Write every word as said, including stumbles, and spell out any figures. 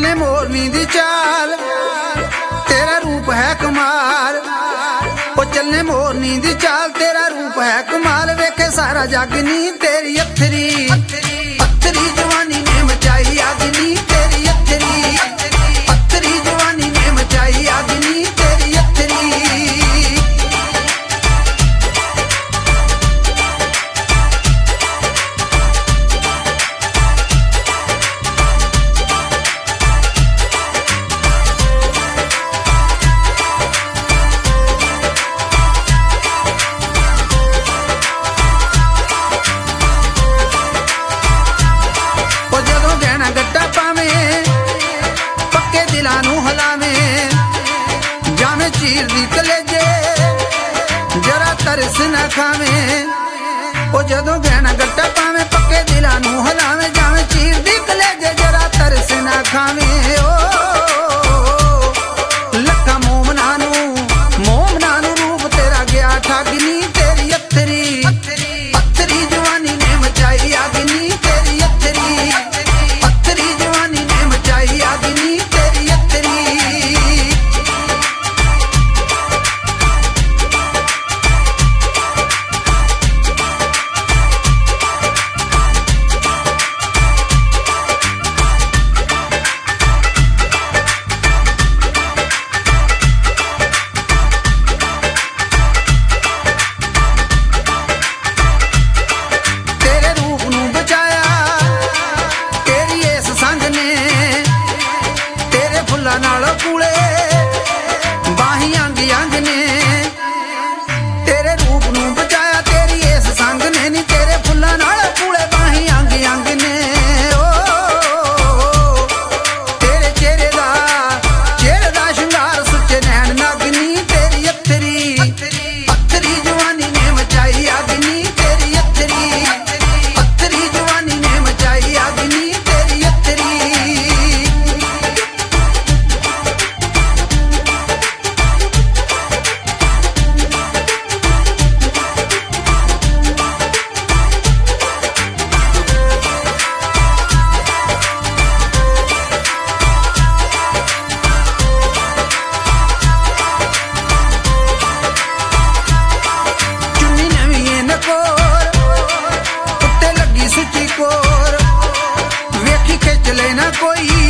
चलने मोरनी दी चाल तेरा रूप है कमाल, ओ चलने मोरनी दी चाल तेरा रूप है कमाल। वेखे सारा जग नी तेरी अथरी अथरी जवानी ने मचाई अग्नि, तेरी अथरी अथरी जवानी ने मचाई अग्नि, तेरी अथरी। चीर दी कलेजे जरा तरस न खावे, ओ जदों गहना गट्टा पावे पक्के दिलां नूं हलावे, जावे चीर दी कलेजे जरा तरस न खावे। ओ लखा मोमना नूं मोमना नूं रूप तेरा गया ठगनी, तेरी अथरी अथरी जवानी ने मचाई अग्नि, तेरी अथरी अथरी जवानी ने मचाई अग्नि, तेरी अथरी। कोई